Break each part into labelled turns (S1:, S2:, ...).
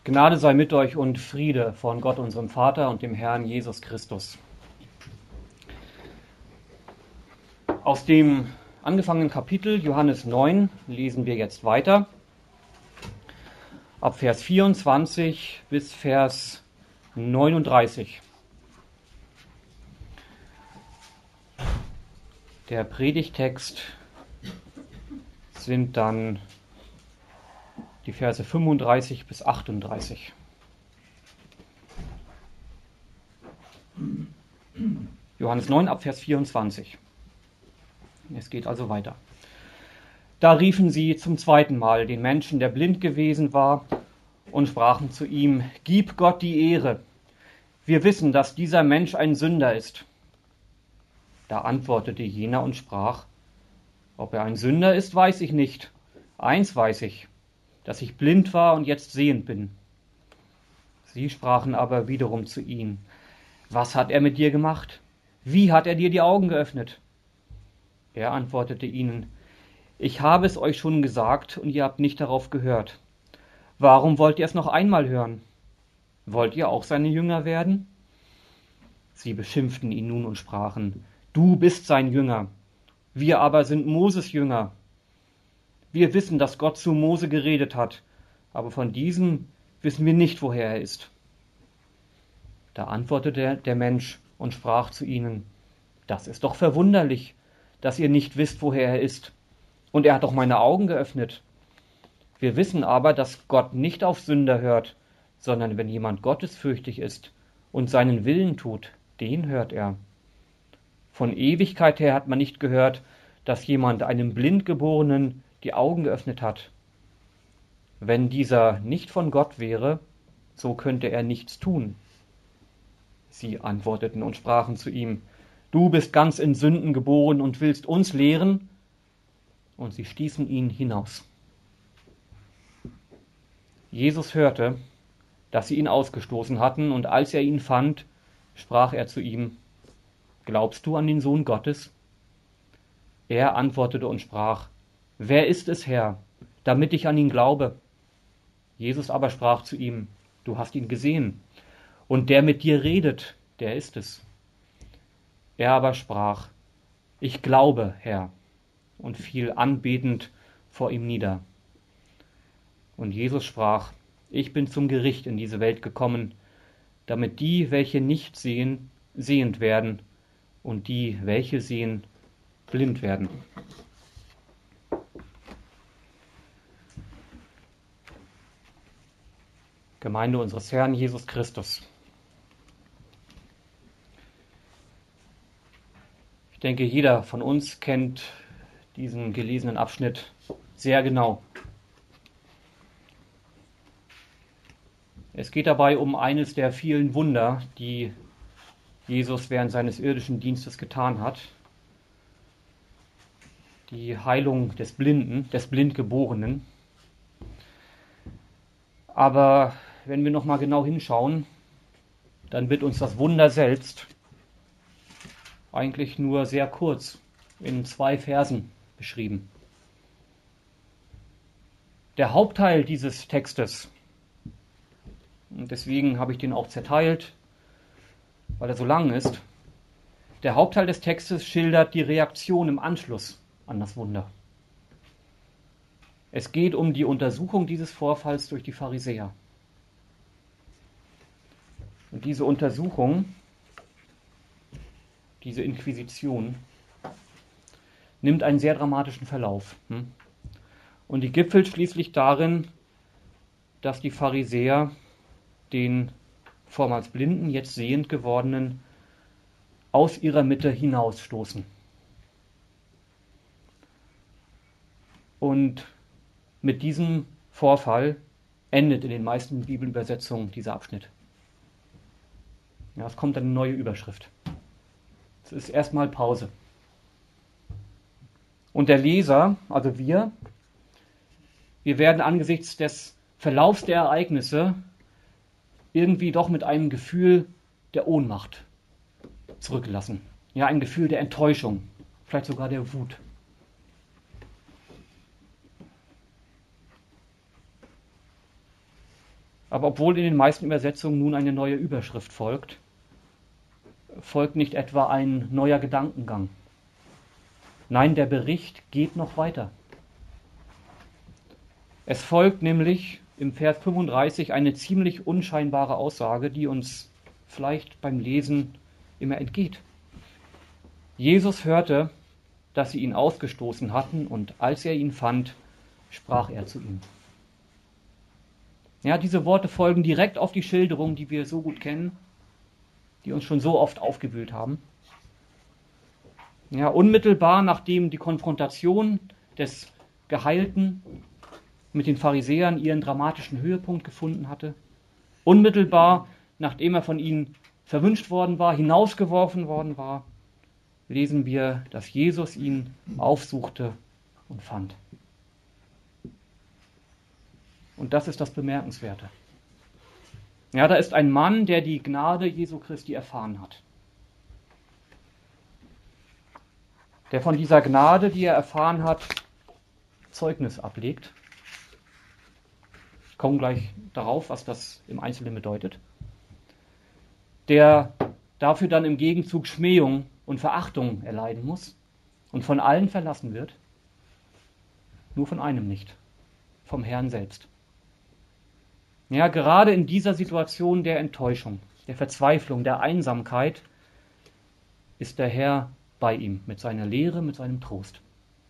S1: Gnade sei mit euch und Friede von Gott, unserem Vater und dem Herrn Jesus Christus. Aus dem angefangenen Kapitel Johannes 9 lesen wir jetzt weiter, ab Vers 24 bis Vers 39. Der Predigttext sind dann die Verse 35 bis 38. Johannes 9 ab Vers 24. Es geht also weiter. Da riefen sie zum zweiten Mal den Menschen, der blind gewesen war, und sprachen zu ihm: Gib Gott die Ehre. Wir wissen, dass dieser Mensch ein Sünder ist. Da antwortete jener und sprach: Ob er ein Sünder ist, weiß ich nicht. Eins weiß ich, dass ich blind war und jetzt sehend bin. Sie sprachen aber wiederum zu ihm: Was hat er mit dir gemacht? Wie hat er dir die Augen geöffnet? Er antwortete ihnen: Ich habe es euch schon gesagt und ihr habt nicht darauf gehört. Warum wollt ihr es noch einmal hören? Wollt ihr auch seine Jünger werden? Sie beschimpften ihn nun und sprachen: Du bist sein Jünger, wir aber sind Moses Jünger. Wir wissen, dass Gott zu Mose geredet hat, aber von diesem wissen wir nicht, woher er ist. Da antwortete der Mensch und sprach zu ihnen: Das ist doch verwunderlich, dass ihr nicht wisst, woher er ist. Und er hat doch meine Augen geöffnet. Wir wissen aber, dass Gott nicht auf Sünder hört, sondern wenn jemand gottesfürchtig ist und seinen Willen tut, den hört er. Von Ewigkeit her hat man nicht gehört, dass jemand einem Blindgeborenen die Augen geöffnet hat. Wenn dieser nicht von Gott wäre, so könnte er nichts tun. Sie antworteten und sprachen zu ihm: Du bist ganz in Sünden geboren und willst uns lehren? Und sie stießen ihn hinaus. Jesus hörte, dass sie ihn ausgestoßen hatten, und als er ihn fand, sprach er zu ihm: Glaubst du an den Sohn Gottes? Er antwortete und sprach: Wer ist es, Herr, damit ich an ihn glaube? Jesus aber sprach zu ihm: Du hast ihn gesehen, und der mit dir redet, der ist es. Er aber sprach: Ich glaube, Herr, und fiel anbetend vor ihm nieder. Und Jesus sprach: Ich bin zum Gericht in diese Welt gekommen, damit die, welche nicht sehen, sehend werden, und die, welche sehen, blind werden. Gemeinde unseres Herrn Jesus Christus. Ich denke, jeder von uns kennt diesen gelesenen Abschnitt sehr genau. Es geht dabei um eines der vielen Wunder, die Jesus während seines irdischen Dienstes getan hat. Die Heilung des Blinden, des Blindgeborenen. Aber wenn wir noch mal genau hinschauen, dann wird uns das Wunder selbst eigentlich nur sehr kurz in 2 Versen beschrieben. Der Hauptteil dieses Textes, und deswegen habe ich den auch zerteilt, weil er so lang ist, der Hauptteil des Textes schildert die Reaktion im Anschluss an das Wunder. Es geht um die Untersuchung dieses Vorfalls durch die Pharisäer. Und diese Untersuchung, diese Inquisition, nimmt einen sehr dramatischen Verlauf. Und die gipfelt schließlich darin, dass die Pharisäer den vormals blinden, jetzt sehend gewordenen aus ihrer Mitte hinausstoßen. Und mit diesem Vorfall endet in den meisten Bibelübersetzungen dieser Abschnitt. Ja, es kommt eine neue Überschrift. Es ist erstmal Pause. Und der Leser, also wir werden angesichts des Verlaufs der Ereignisse irgendwie doch mit einem Gefühl der Ohnmacht zurückgelassen. Ja, ein Gefühl der Enttäuschung, vielleicht sogar der Wut. Aber obwohl in den meisten Übersetzungen nun eine neue Überschrift folgt, folgt nicht etwa ein neuer Gedankengang. Nein, der Bericht geht noch weiter. Es folgt nämlich im Vers 35 eine ziemlich unscheinbare Aussage, die uns vielleicht beim Lesen immer entgeht. Jesus hörte, dass sie ihn ausgestoßen hatten, und als er ihn fand, sprach er zu ihm. Ja, diese Worte folgen direkt auf die Schilderung, die wir so gut kennen, die uns schon so oft aufgewühlt haben. Ja, unmittelbar nachdem die Konfrontation des Geheilten mit den Pharisäern ihren dramatischen Höhepunkt gefunden hatte, unmittelbar nachdem er von ihnen verwünscht worden war, hinausgeworfen worden war, lesen wir, dass Jesus ihn aufsuchte und fand. Und das ist das Bemerkenswerte. Ja, da ist ein Mann, der die Gnade Jesu Christi erfahren hat. Der von dieser Gnade, die er erfahren hat, Zeugnis ablegt. Ich komme gleich darauf, was das im Einzelnen bedeutet. Der dafür dann im Gegenzug Schmähung und Verachtung erleiden muss und von allen verlassen wird, nur von einem nicht, vom Herrn selbst. Ja, gerade in dieser Situation der Enttäuschung, der Verzweiflung, der Einsamkeit ist der Herr bei ihm mit seiner Lehre, mit seinem Trost.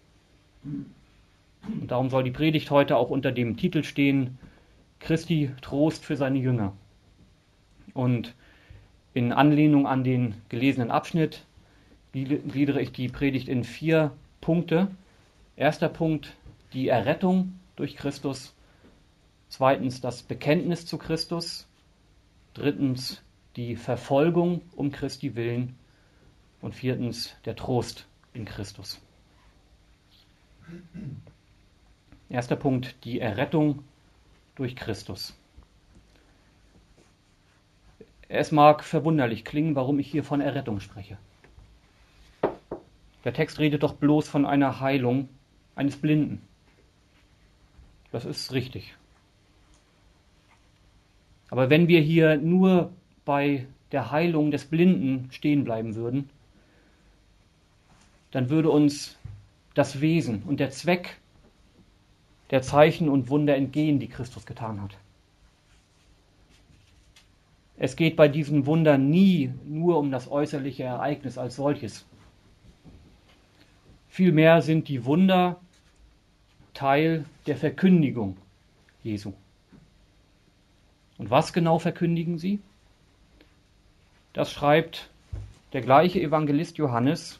S1: Und darum soll die Predigt heute auch unter dem Titel stehen: Christi Trost für seine Jünger. Und in Anlehnung an den gelesenen Abschnitt gliedere ich die Predigt in 4 Punkte. Erster Punkt, die Errettung durch Christus. Zweitens, das Bekenntnis zu Christus. Drittens, die Verfolgung um Christi willen. Und viertens, der Trost in Christus. Erster Punkt, die Errettung durch Christus. Es mag verwunderlich klingen, warum ich hier von Errettung spreche. Der Text redet doch bloß von einer Heilung eines Blinden. Das ist richtig. Aber wenn wir hier nur bei der Heilung des Blinden stehen bleiben würden, dann würde uns das Wesen und der Zweck der Zeichen und Wunder entgehen, die Christus getan hat. Es geht bei diesen Wundern nie nur um das äußerliche Ereignis als solches. Vielmehr sind die Wunder Teil der Verkündigung Jesu. Und was genau verkündigen sie? Das schreibt der gleiche Evangelist Johannes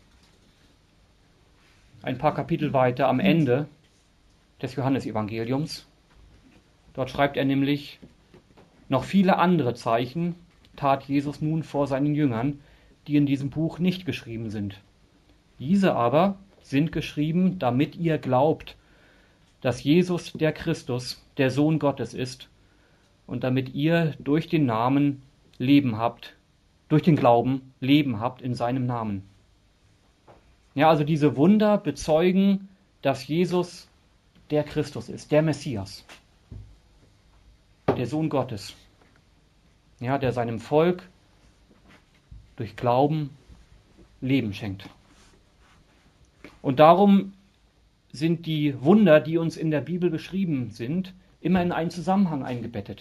S1: ein paar Kapitel weiter am Ende des Johannesevangeliums. Dort schreibt er nämlich: Noch viele andere Zeichen tat Jesus nun vor seinen Jüngern, die in diesem Buch nicht geschrieben sind. Diese aber sind geschrieben, damit ihr glaubt, dass Jesus der Christus, der Sohn Gottes ist, und damit ihr durch den Namen Leben habt, durch den Glauben Leben habt in seinem Namen. Ja, also diese Wunder bezeugen, dass Jesus der Christus ist, der Messias, der Sohn Gottes, ja, der seinem Volk durch Glauben Leben schenkt. Und darum sind die Wunder, die uns in der Bibel beschrieben sind, immer in einen Zusammenhang eingebettet.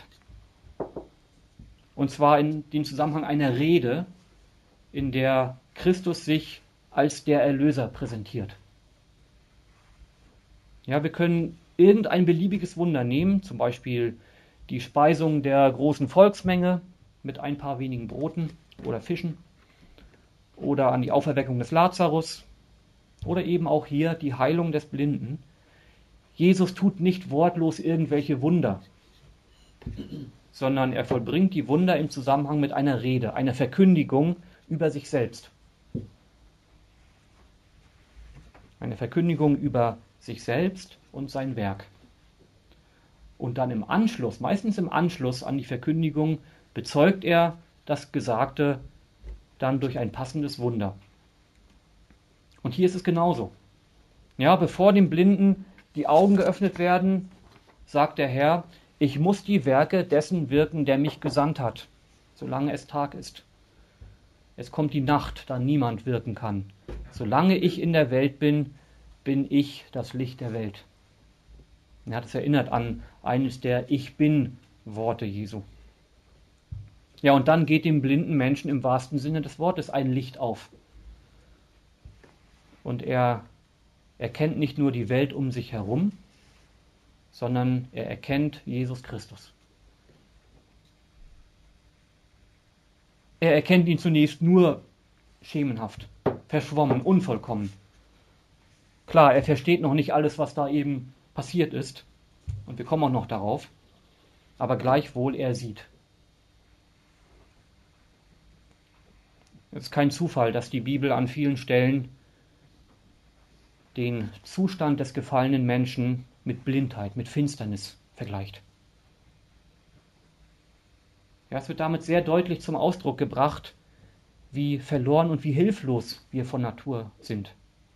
S1: Und zwar in den Zusammenhang einer Rede, in der Christus sich als der Erlöser präsentiert. Ja, wir können irgendein beliebiges Wunder nehmen, zum Beispiel die Speisung der großen Volksmenge mit ein paar wenigen Broten oder Fischen, oder an die Auferweckung des Lazarus, oder eben auch hier die Heilung des Blinden. Jesus tut nicht wortlos irgendwelche Wunder, sondern er vollbringt die Wunder im Zusammenhang mit einer Rede, einer Verkündigung über sich selbst. Eine Verkündigung über sich selbst und sein Werk. Und dann im Anschluss, meistens im Anschluss an die Verkündigung, bezeugt er das Gesagte dann durch ein passendes Wunder. Und hier ist es genauso. Ja, bevor dem Blinden die Augen geöffnet werden, sagt der Herr: Ich muss die Werke dessen wirken, der mich gesandt hat, solange es Tag ist. Es kommt die Nacht, da niemand wirken kann. Solange ich in der Welt bin, bin ich das Licht der Welt. Er hat es erinnert an eines der Ich Bin-Worte Jesu. Ja, und dann geht dem blinden Menschen im wahrsten Sinne des Wortes ein Licht auf. Und er erkennt nicht nur die Welt um sich herum, sondern er erkennt Jesus Christus. Er erkennt ihn zunächst nur schemenhaft, verschwommen, unvollkommen. Klar, er versteht noch nicht alles, was da eben passiert ist. Und wir kommen auch noch darauf. Aber gleichwohl, er sieht. Es ist kein Zufall, dass die Bibel an vielen Stellen den Zustand des gefallenen Menschen mit Blindheit, mit Finsternis vergleicht. Ja, es wird damit sehr deutlich zum Ausdruck gebracht, wie verloren und wie hilflos wir von Natur sind.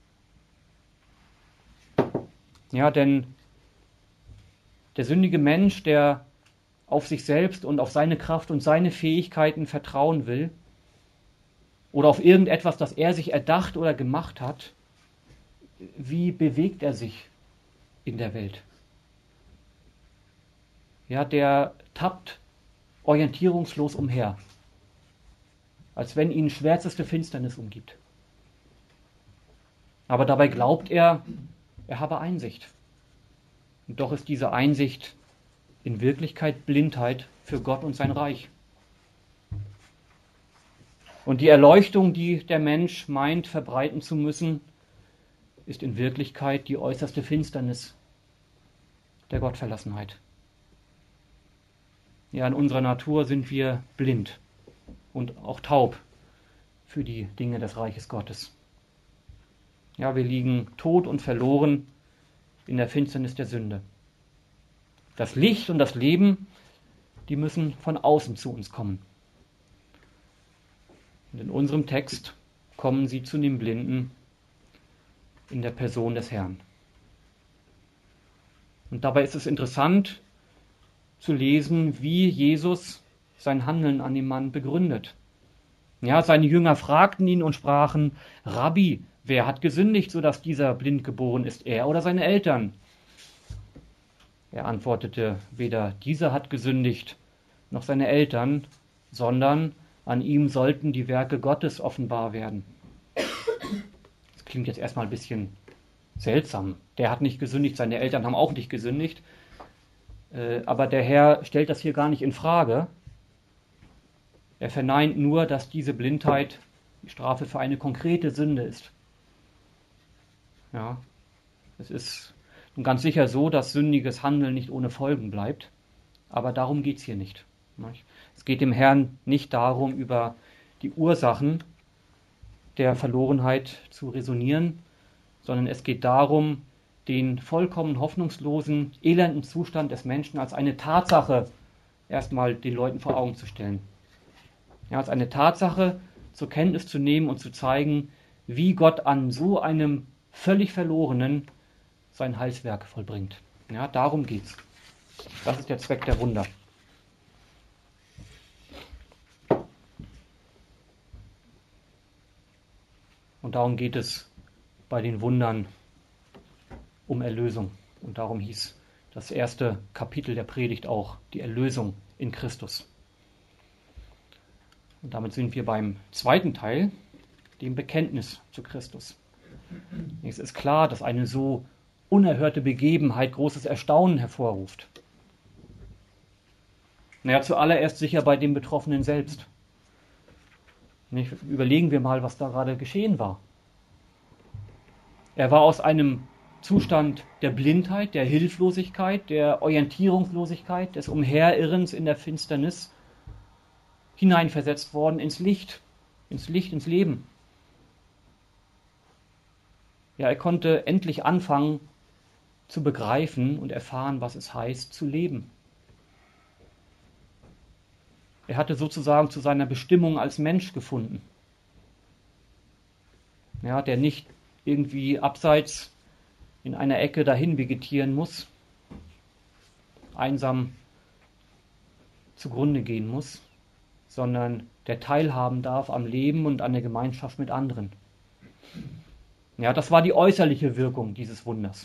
S1: Ja, denn der sündige Mensch, der auf sich selbst und auf seine Kraft und seine Fähigkeiten vertrauen will oder auf irgendetwas, das er sich erdacht oder gemacht hat, wie bewegt er sich in der Welt? Ja, der tappt orientierungslos umher, als wenn ihn schwärzeste Finsternis umgibt. Aber dabei glaubt er, er habe Einsicht. Und doch ist diese Einsicht in Wirklichkeit Blindheit für Gott und sein Reich. Und die Erleuchtung, die der Mensch meint, verbreiten zu müssen, ist in Wirklichkeit die äußerste Finsternis der Gottverlassenheit. Ja, in unserer Natur sind wir blind und auch taub für die Dinge des Reiches Gottes. Ja, wir liegen tot und verloren in der Finsternis der Sünde. Das Licht und das Leben, die müssen von außen zu uns kommen. Und in unserem Text kommen sie zu dem Blinden in der Person des Herrn. Und dabei ist es interessant zu lesen, wie Jesus sein Handeln an dem Mann begründet. Ja, seine Jünger fragten ihn und sprachen: Rabbi, wer hat gesündigt, sodass dieser blind geboren ist, er oder seine Eltern? Er antwortete: Weder dieser hat gesündigt, noch seine Eltern, sondern an ihm sollten die Werke Gottes offenbar werden. Das klingt jetzt erstmal ein bisschen seltsam. Der hat nicht gesündigt, seine Eltern haben auch nicht gesündigt. Aber der Herr stellt das hier gar nicht in Frage. Er verneint nur, dass diese Blindheit die Strafe für eine konkrete Sünde ist. Ja, es ist nun ganz sicher so, dass sündiges Handeln nicht ohne Folgen bleibt. Aber darum geht es hier nicht. Es geht dem Herrn nicht darum, über die Ursachen der Verlorenheit zu resonieren, sondern es geht darum, den vollkommen hoffnungslosen, elenden Zustand des Menschen als eine Tatsache erstmal den Leuten vor Augen zu stellen. Ja, als eine Tatsache zur Kenntnis zu nehmen und zu zeigen, wie Gott an so einem völlig Verlorenen sein Heilswerk vollbringt. Ja, darum geht's. Das ist der Zweck der Wunder. Und darum geht es bei den Wundern um Erlösung. Und darum hieß das erste Kapitel der Predigt auch die Erlösung in Christus. Und damit sind wir beim zweiten Teil, dem Bekenntnis zu Christus. Es ist klar, dass eine so unerhörte Begebenheit großes Erstaunen hervorruft. Naja, zuallererst sicher bei dem Betroffenen selbst. Überlegen wir mal, was da gerade geschehen war. Er war aus einem Zustand der Blindheit, der Hilflosigkeit, der Orientierungslosigkeit, des Umherirrens in der Finsternis hineinversetzt worden ins Licht, ins Leben. Ja, er konnte endlich anfangen zu begreifen und erfahren, was es heißt, zu leben. Er hatte sozusagen zu seiner Bestimmung als Mensch gefunden. Ja, der nicht irgendwie abseits in einer Ecke dahin vegetieren muss, einsam zugrunde gehen muss, sondern der teilhaben darf am Leben und an der Gemeinschaft mit anderen. Ja, das war die äußerliche Wirkung dieses Wunders.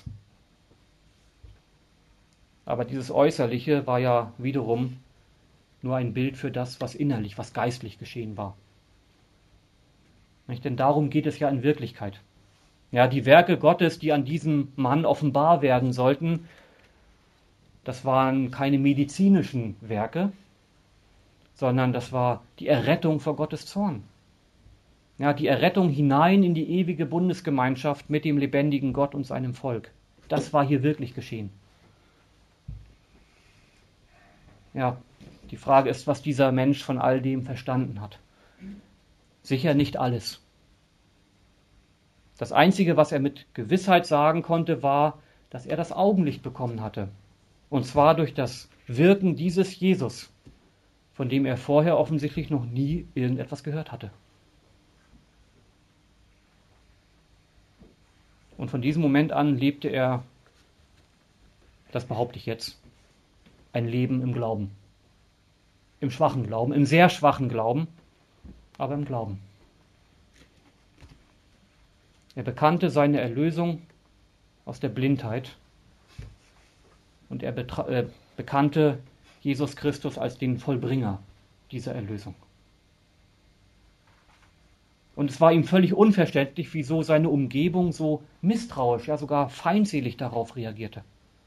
S1: Aber dieses Äußerliche war ja wiederum nur ein Bild für das, was innerlich, was geistlich geschehen war. Nicht? Denn darum geht es ja in Wirklichkeit. Ja, die Werke Gottes, die an diesem Mann offenbar werden sollten, das waren keine medizinischen Werke, sondern das war die Errettung vor Gottes Zorn. Ja, die Errettung hinein in die ewige Bundesgemeinschaft mit dem lebendigen Gott und seinem Volk. Das war hier wirklich geschehen. Ja, die Frage ist, was dieser Mensch von all dem verstanden hat. Sicher nicht alles. Das Einzige, was er mit Gewissheit sagen konnte, war, dass er das Augenlicht bekommen hatte. Und zwar durch das Wirken dieses Jesus, von dem er vorher offensichtlich noch nie irgendetwas gehört hatte. Und von diesem Moment an lebte er, das behaupte ich jetzt, ein Leben im Glauben. Im schwachen Glauben, im sehr schwachen Glauben, aber im Glauben. Er bekannte seine Erlösung aus der Blindheit und er bekannte Jesus Christus als den Vollbringer dieser Erlösung. Und es war ihm völlig unverständlich, wieso seine Umgebung so misstrauisch, ja sogar feindselig darauf reagierte.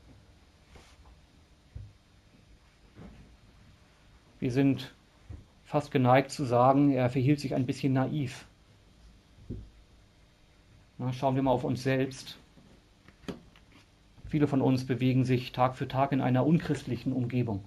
S1: Wir sind fast geneigt zu sagen, er verhielt sich ein bisschen naiv. Na, schauen wir mal auf uns selbst. Viele von uns bewegen sich Tag für Tag in einer unchristlichen Umgebung.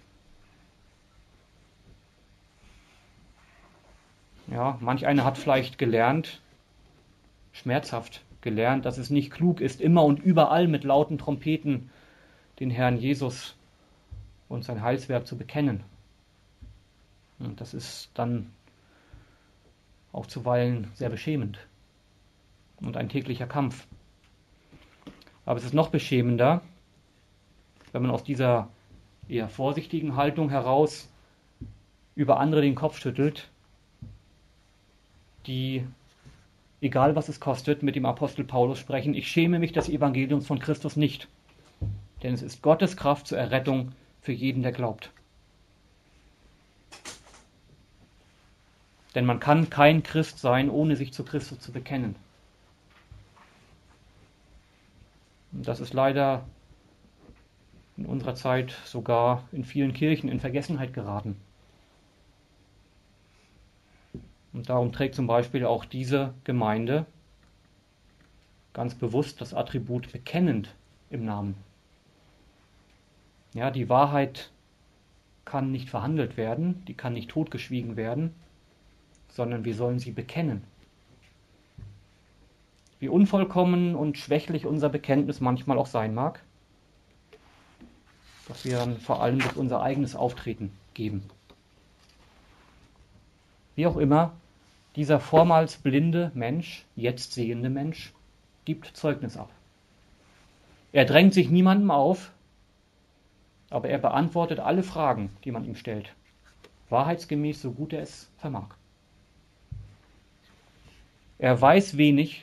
S1: Ja, manch einer hat vielleicht gelernt, schmerzhaft gelernt, dass es nicht klug ist, immer und überall mit lauten Trompeten den Herrn Jesus und sein Heilswerk zu bekennen. Und das ist dann auch zuweilen sehr beschämend und ein täglicher Kampf. Aber es ist noch beschämender, wenn man aus dieser eher vorsichtigen Haltung heraus über andere den Kopf schüttelt, die, egal was es kostet, mit dem Apostel Paulus sprechen: Ich schäme mich des Evangeliums von Christus nicht, denn es ist Gottes Kraft zur Errettung für jeden, der glaubt. Denn man kann kein Christ sein, ohne sich zu Christus zu bekennen. Und das ist leider in unserer Zeit sogar in vielen Kirchen in Vergessenheit geraten. Und darum trägt zum Beispiel auch diese Gemeinde ganz bewusst das Attribut bekennend im Namen. Ja, die Wahrheit kann nicht verhandelt werden, die kann nicht totgeschwiegen werden, sondern wir sollen sie bekennen. Wie unvollkommen und schwächlich unser Bekenntnis manchmal auch sein mag, das wir dann vor allem durch unser eigenes Auftreten geben. Wie auch immer, dieser vormals blinde Mensch, jetzt sehende Mensch, gibt Zeugnis ab. Er drängt sich niemandem auf, aber er beantwortet alle Fragen, die man ihm stellt, wahrheitsgemäß, so gut er es vermag. Er weiß wenig,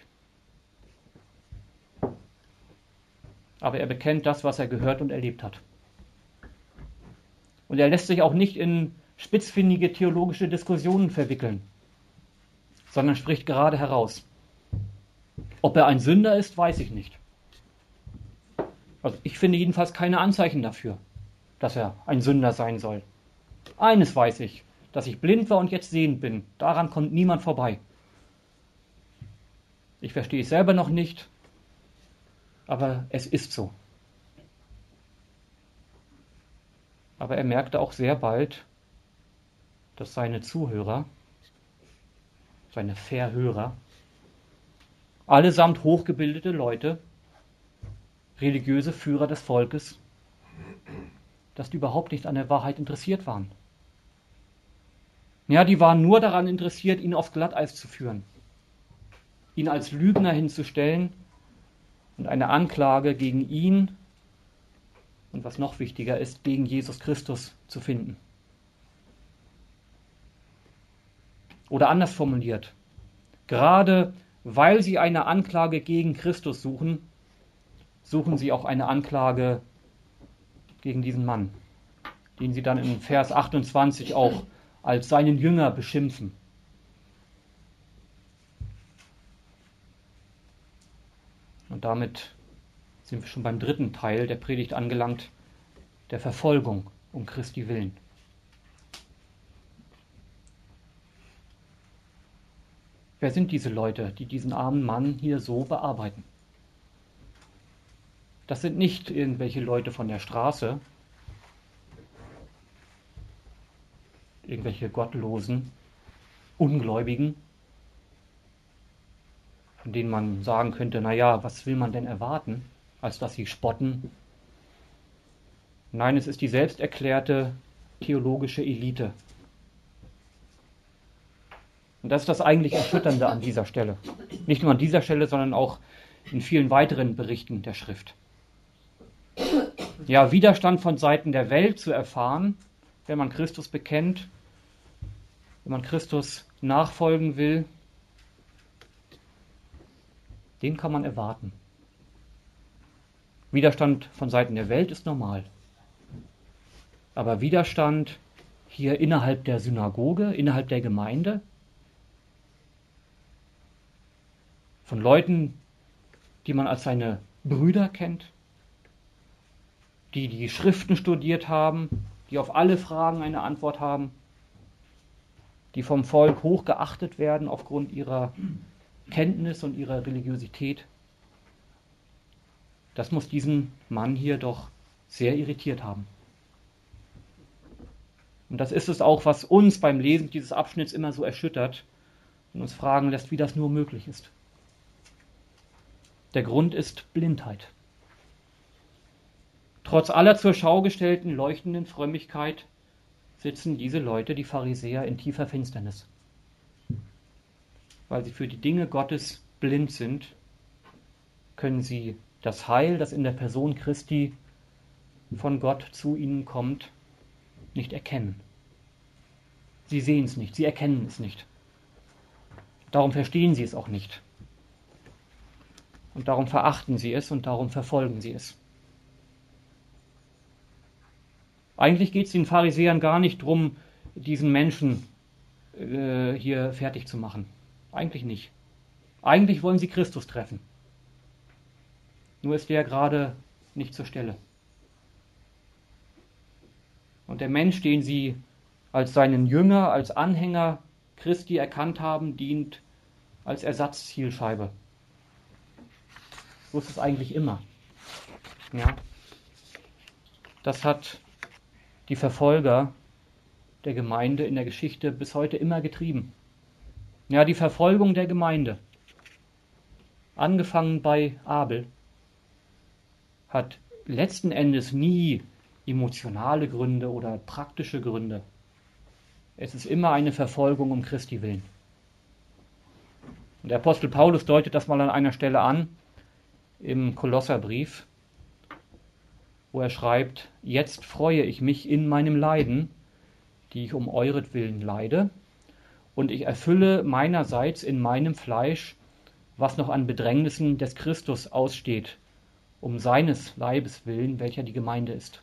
S1: aber er bekennt das, was er gehört und erlebt hat. Und er lässt sich auch nicht in spitzfindige theologische Diskussionen verwickeln, sondern spricht gerade heraus. Ob er ein Sünder ist, weiß ich nicht. Also ich finde jedenfalls keine Anzeichen dafür, dass er ein Sünder sein soll. Eines weiß ich, dass ich blind war und jetzt sehend bin. Daran kommt niemand vorbei. Ich verstehe es selber noch nicht, aber es ist so. Aber er merkte auch sehr bald, dass seine Zuhörer, seine Verhörer, allesamt hochgebildete Leute, religiöse Führer des Volkes, dass die überhaupt nicht an der Wahrheit interessiert waren. Ja, die waren nur daran interessiert, ihn aufs Glatteis zu führen, ihn als Lügner hinzustellen und eine Anklage gegen ihn und was noch wichtiger ist, gegen Jesus Christus zu finden. Oder anders formuliert, gerade weil sie eine Anklage gegen Christus suchen, suchen sie auch eine Anklage gegen diesen Mann, den sie dann in Vers 28 auch als seinen Jünger beschimpfen. Und damit sind wir schon beim dritten Teil der Predigt angelangt, der Verfolgung um Christi willen. Wer sind diese Leute, die diesen armen Mann hier so bearbeiten? Das sind nicht irgendwelche Leute von der Straße, irgendwelche gottlosen, Ungläubigen, von denen man sagen könnte, naja, was will man denn erwarten, als dass sie spotten? Nein, es ist die selbsterklärte theologische Elite. Und das ist das eigentlich Erschütternde an dieser Stelle. Nicht nur an dieser Stelle, sondern auch in vielen weiteren Berichten der Schrift. Ja, Widerstand von Seiten der Welt zu erfahren, wenn man Christus bekennt, wenn man Christus nachfolgen will, den kann man erwarten. Widerstand von Seiten der Welt ist normal. Aber Widerstand hier innerhalb der Synagoge, innerhalb der Gemeinde, von Leuten, die man als seine Brüder kennt, die die Schriften studiert haben, die auf alle Fragen eine Antwort haben, die vom Volk hoch geachtet werden aufgrund ihrer Kenntnis und ihrer Religiosität. Das muss diesen Mann hier doch sehr irritiert haben. Und das ist es auch, was uns beim Lesen dieses Abschnitts immer so erschüttert und uns fragen lässt, wie das nur möglich ist. Der Grund ist Blindheit. Trotz aller zur Schau gestellten leuchtenden Frömmigkeit sitzen diese Leute, die Pharisäer, in tiefer Finsternis. Weil sie für die Dinge Gottes blind sind, können sie das Heil, das in der Person Christi von Gott zu ihnen kommt, nicht erkennen. Sie sehen es nicht, sie erkennen es nicht. Darum verstehen sie es auch nicht. Und darum verachten sie es und darum verfolgen sie es. Eigentlich geht es den Pharisäern gar nicht darum, diesen Menschen hier fertig zu machen. Eigentlich nicht. Eigentlich wollen sie Christus treffen. Nur ist der gerade nicht zur Stelle. Und der Mensch, den sie als seinen Jünger, als Anhänger Christi erkannt haben, dient als Ersatzzielscheibe. So ist es eigentlich immer. Ja. Das hat die Verfolger der Gemeinde in der Geschichte bis heute immer getrieben. Ja, die Verfolgung der Gemeinde, angefangen bei Abel, hat letzten Endes nie emotionale Gründe oder praktische Gründe. Es ist immer eine Verfolgung um Christi willen. Und der Apostel Paulus deutet das mal an einer Stelle an, im Kolosserbrief, wo er schreibt, jetzt freue ich mich in meinem Leiden, die ich um euretwillen leide, und ich erfülle meinerseits in meinem Fleisch, was noch an Bedrängnissen des Christus aussteht, um seines Leibes willen, welcher die Gemeinde ist.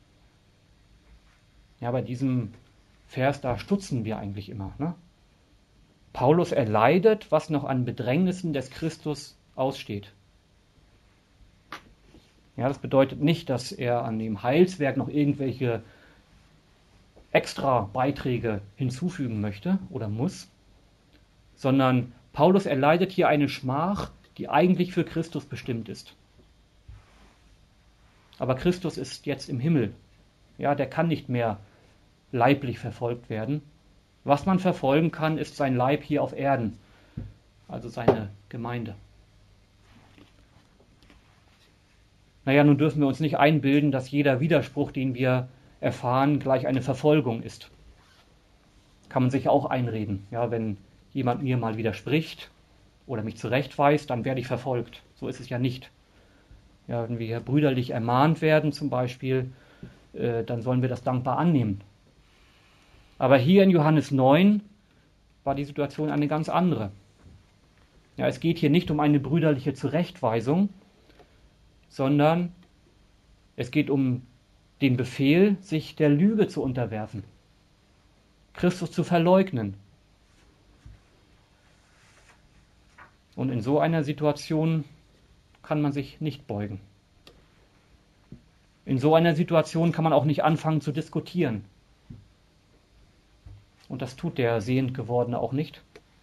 S1: Ja, bei diesem Vers, da stutzen wir eigentlich immer. Ne? Paulus erleidet, was noch an Bedrängnissen des Christus aussteht. Ja, das bedeutet nicht, dass er an dem Heilswerk noch irgendwelche extra Beiträge hinzufügen möchte oder muss, sondern Paulus erleidet hier eine Schmach, die eigentlich für Christus bestimmt ist. Aber Christus ist jetzt im Himmel. Ja, der kann nicht mehr leiblich verfolgt werden. Was man verfolgen kann, ist sein Leib hier auf Erden, also seine Gemeinde. Naja, nun dürfen wir uns nicht einbilden, dass jeder Widerspruch, den wir erfahren, gleich eine Verfolgung ist. Kann man sich auch einreden. Ja, wenn jemand mir mal widerspricht oder mich zurechtweist, dann werde ich verfolgt. So ist es ja nicht. Ja, wenn wir brüderlich ermahnt werden zum Beispiel, dann sollen wir das dankbar annehmen. Aber hier in Johannes 9 war die Situation eine ganz andere. Ja, es geht hier nicht um eine brüderliche Zurechtweisung, sondern es geht um den Befehl, sich der Lüge zu unterwerfen, Christus zu verleugnen. Und in so einer Situation kann man sich nicht beugen. In so einer Situation kann man auch nicht anfangen zu diskutieren. Und das tut der sehend Gewordene auch nicht.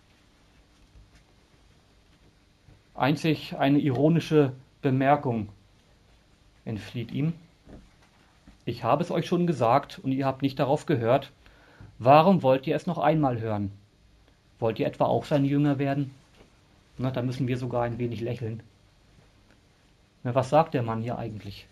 S1: Einzig eine ironische Bemerkung entflieht ihm. Ich habe es euch schon gesagt und ihr habt nicht darauf gehört. Warum wollt ihr es noch einmal hören? Wollt ihr etwa auch seine Jünger werden? Na, da müssen wir sogar ein wenig lächeln. Na, was sagt der Mann hier eigentlich?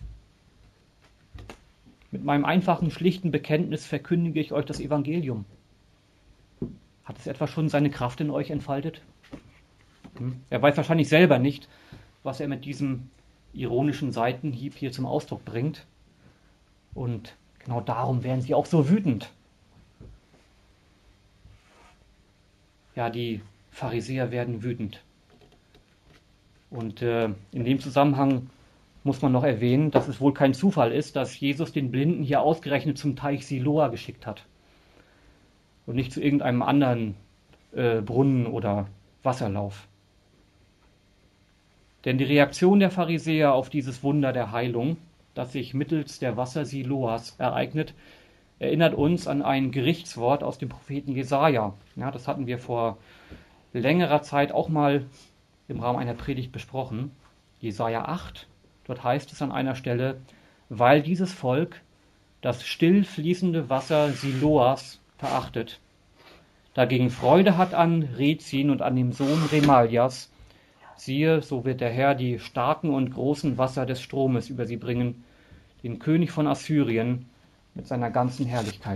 S1: Mit meinem einfachen, schlichten Bekenntnis verkündige ich euch das Evangelium. Hat es etwa schon seine Kraft in euch entfaltet? Er weiß wahrscheinlich selber nicht, was er mit diesem ironischen Seitenhieb hier zum Ausdruck bringt. Und genau darum werden sie auch so wütend. Ja, die Pharisäer werden wütend. Und in dem Zusammenhang muss man noch erwähnen, dass es wohl kein Zufall ist, dass Jesus den Blinden hier ausgerechnet zum Teich Siloa geschickt hat. Und nicht zu irgendeinem anderen Brunnen oder Wasserlauf. Denn die Reaktion der Pharisäer auf dieses Wunder der Heilung, das sich mittels der Wasser Siloas ereignet, erinnert uns an ein Gerichtswort aus dem Propheten Jesaja. Ja, das hatten wir vor längerer Zeit auch mal im Rahmen einer Predigt besprochen. Jesaja 8, dort heißt es an einer Stelle, weil dieses Volk das still fließende Wasser Siloas verachtet, dagegen Freude hat an Rezin und an dem Sohn Remaljas, siehe, so wird der Herr die starken und großen Wasser des Stromes über sie bringen, den König von Assyrien mit seiner ganzen Herrlichkeit.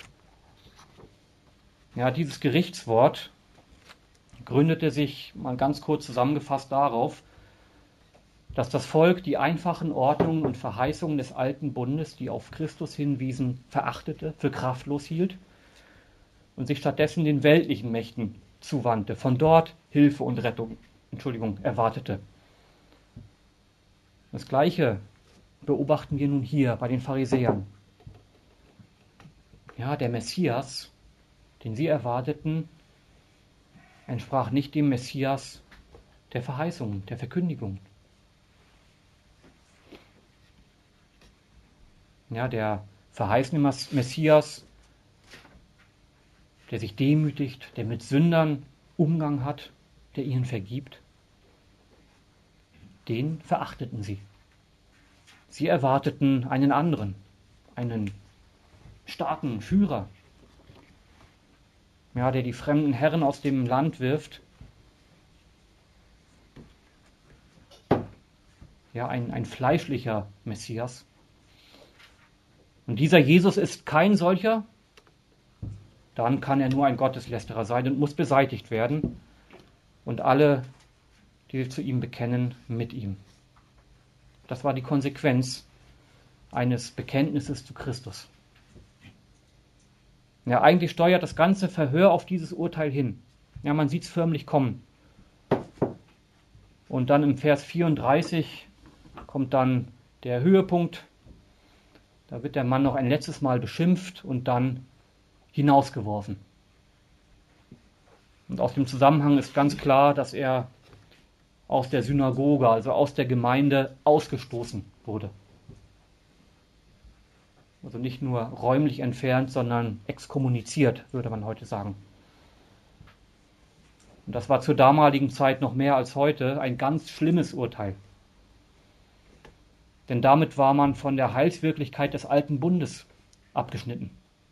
S1: Ja, dieses Gerichtswort gründete sich mal ganz kurz zusammengefasst darauf, dass das Volk die einfachen Ordnungen und Verheißungen des alten Bundes, die auf Christus hinwiesen, verachtete, für kraftlos hielt und sich stattdessen den weltlichen Mächten zuwandte, von dort Hilfe und Rettung erwartete. Das Gleiche beobachten wir nun hier bei den Pharisäern. Ja, der Messias, den sie erwarteten, entsprach nicht dem Messias der Verheißung, der Verkündigung. Ja, der verheißene Messias, der sich demütigt, der mit Sündern Umgang hat, der ihnen vergibt, den verachteten sie. Sie erwarteten einen anderen, einen starken Führer, ja, der die fremden Herren aus dem Land wirft. Ja, ein fleischlicher Messias. Und dieser Jesus ist kein solcher, dann kann er nur ein Gotteslästerer sein und muss beseitigt werden. Und alle, die zu ihm bekennen, mit ihm. Das war die Konsequenz eines Bekenntnisses zu Christus. Ja, eigentlich steuert das ganze Verhör auf dieses Urteil hin. Ja, man sieht es förmlich kommen. Und dann im Vers 34 kommt dann der Höhepunkt. Da wird der Mann noch ein letztes Mal beschimpft und dann hinausgeworfen. Und aus dem Zusammenhang ist ganz klar, dass er aus der Synagoge, also aus der Gemeinde, ausgestoßen wurde. Also nicht nur räumlich entfernt, sondern exkommuniziert, würde man heute sagen. Und das war zur damaligen Zeit noch mehr als heute ein ganz schlimmes Urteil. Denn damit war man von der Heilswirklichkeit des alten Bundes abgeschnitten.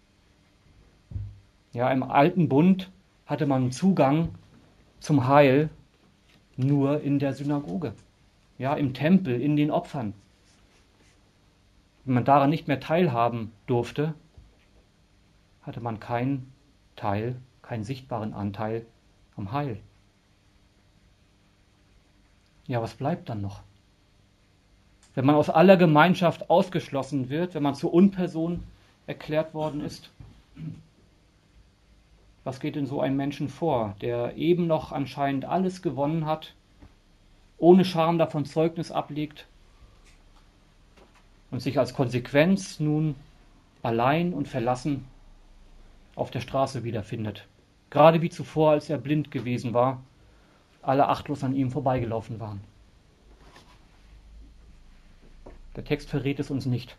S1: Ja, im alten Bund hatte man Zugang zum Heil nur in der Synagoge, ja, im Tempel, in den Opfern. Wenn man daran nicht mehr teilhaben durfte, hatte man keinen Teil, keinen sichtbaren Anteil am Heil. Ja, was bleibt dann noch? Wenn man aus aller Gemeinschaft ausgeschlossen wird, wenn man zur Unperson erklärt worden ist, Was geht in so einem Menschen vor, der eben noch anscheinend alles gewonnen hat, ohne Scham davon Zeugnis ablegt und sich als Konsequenz nun allein und verlassen auf der Straße wiederfindet? Gerade wie zuvor, als er blind gewesen war, alle achtlos an ihm vorbeigelaufen waren. Der Text verrät es uns nicht.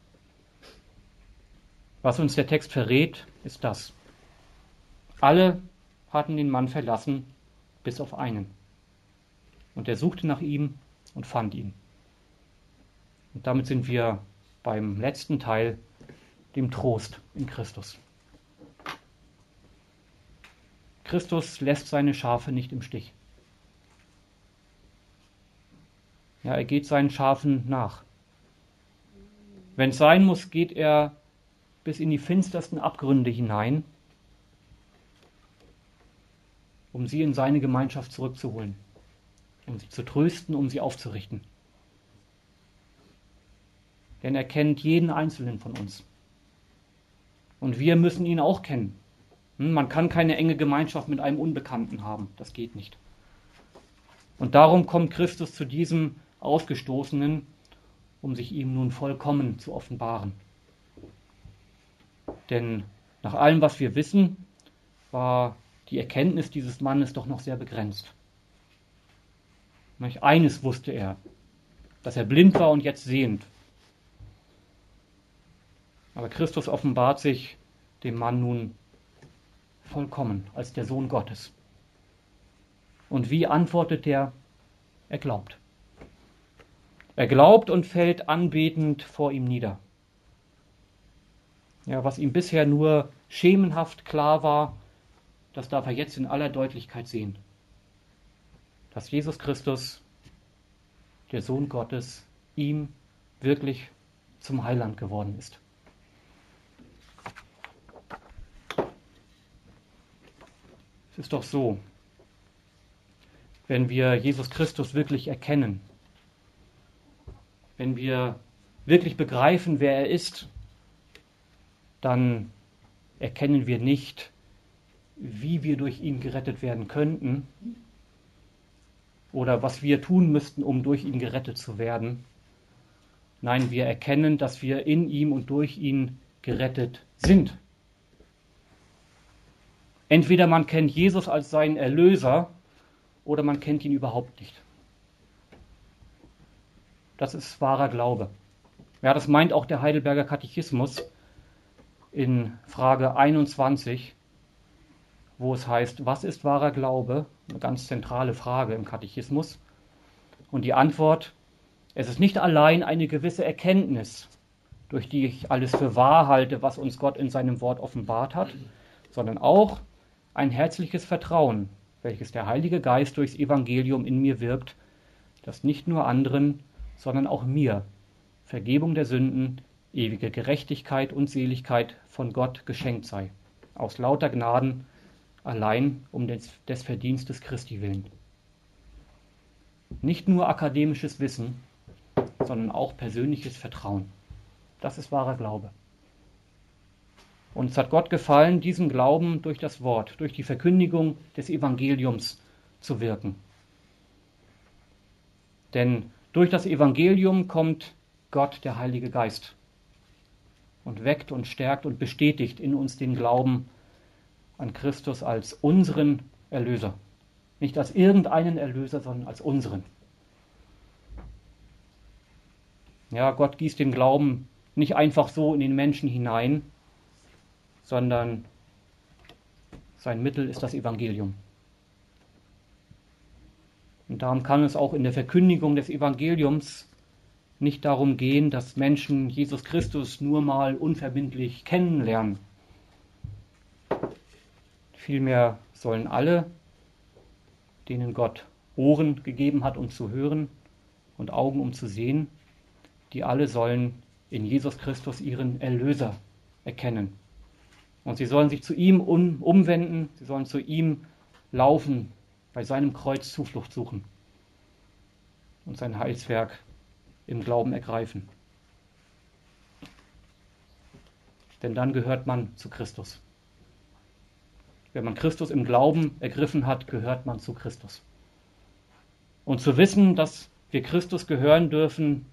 S1: Was uns der Text verrät, ist das: Alle hatten den Mann verlassen, bis auf einen. Und er suchte nach ihm und fand ihn. Und damit sind wir beim letzten Teil, dem Trost in Christus. Christus lässt seine Schafe nicht im Stich. Ja, er geht seinen Schafen nach. Wenn es sein muss, geht er bis in die finstersten Abgründe hinein, um sie in seine Gemeinschaft zurückzuholen, um sie zu trösten, um sie aufzurichten. Denn er kennt jeden Einzelnen von uns. Und wir müssen ihn auch kennen. Man kann keine enge Gemeinschaft mit einem Unbekannten haben. Das geht nicht. Und darum kommt Christus zu diesem Ausgestoßenen, um sich ihm nun vollkommen zu offenbaren. Denn nach allem, was wir wissen, war die Erkenntnis dieses Mannes doch noch sehr begrenzt. Eines wusste er, dass er blind war und jetzt sehend. Aber Christus offenbart sich dem Mann nun vollkommen als der Sohn Gottes. Und wie antwortet er? Er glaubt. Er glaubt und fällt anbetend vor ihm nieder. Ja, was ihm bisher nur schemenhaft klar war, das darf er jetzt in aller Deutlichkeit sehen. Dass Jesus Christus, der Sohn Gottes, ihm wirklich zum Heiland geworden ist. Es ist doch so, wenn wir Jesus Christus wirklich erkennen, wenn wir wirklich begreifen, wer er ist, dann erkennen wir nicht, wie wir durch ihn gerettet werden könnten oder was wir tun müssten, um durch ihn gerettet zu werden. Nein, wir erkennen, dass wir in ihm und durch ihn gerettet sind. Entweder man kennt Jesus als seinen Erlöser oder man kennt ihn überhaupt nicht. Das ist wahrer Glaube. Ja, das meint auch der Heidelberger Katechismus in Frage 21, wo es heißt, was ist wahrer Glaube? Eine ganz zentrale Frage im Katechismus. Und die Antwort: Es ist nicht allein eine gewisse Erkenntnis, durch die ich alles für wahr halte, was uns Gott in seinem Wort offenbart hat, sondern auch ein herzliches Vertrauen, welches der Heilige Geist durchs Evangelium in mir wirkt, dass nicht nur anderen, sondern auch mir Vergebung der Sünden, ewige Gerechtigkeit und Seligkeit von Gott geschenkt sei, aus lauter Gnaden, allein um des Verdienstes Christi willen. Nicht nur akademisches Wissen, sondern auch persönliches Vertrauen. Das ist wahrer Glaube. Und es hat Gott gefallen, diesen Glauben durch das Wort, durch die Verkündigung des Evangeliums zu wirken. Denn durch das Evangelium kommt Gott, der Heilige Geist, und weckt und stärkt und bestätigt in uns den Glauben an Christus als unseren Erlöser. Nicht als irgendeinen Erlöser, sondern als unseren. Ja, Gott gießt den Glauben nicht einfach so in den Menschen hinein, sondern sein Mittel ist das Evangelium. Und darum kann es auch in der Verkündigung des Evangeliums nicht darum gehen, dass Menschen Jesus Christus nur mal unverbindlich kennenlernen. Vielmehr sollen alle, denen Gott Ohren gegeben hat, um zu hören und Augen, um zu sehen, die alle sollen in Jesus Christus ihren Erlöser erkennen. Und sie sollen sich zu ihm umwenden, sie sollen zu ihm laufen, bei seinem Kreuz Zuflucht suchen und sein Heilswerk im Glauben ergreifen. Denn dann gehört man zu Christus. Wenn man Christus im Glauben ergriffen hat, gehört man zu Christus. Und zu wissen, dass wir Christus gehören dürfen,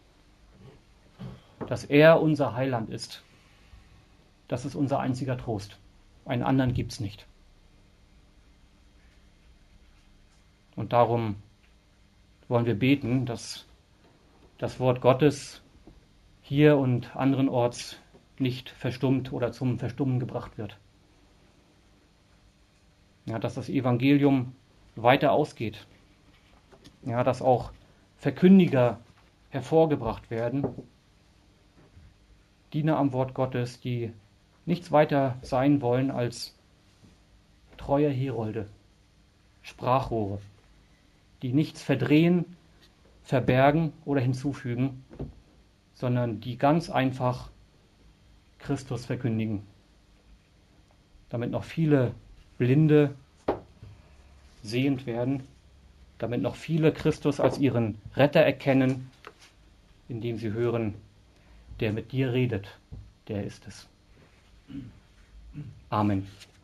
S1: dass er unser Heiland ist, das ist unser einziger Trost. Einen anderen gibt es nicht. Und darum wollen wir beten, dass das Wort Gottes hier und anderenorts nicht verstummt oder zum Verstummen gebracht wird. Ja, dass das Evangelium weiter ausgeht. Ja, dass auch Verkündiger hervorgebracht werden, Diener am Wort Gottes, die nichts weiter sein wollen als treue Herolde, Sprachrohre, die nichts verdrehen, verbergen oder hinzufügen, sondern die ganz einfach Christus verkündigen, damit noch viele Blinde sehend werden, damit noch viele Christus als ihren Retter erkennen, indem sie hören, der mit dir redet, der ist es. Amen.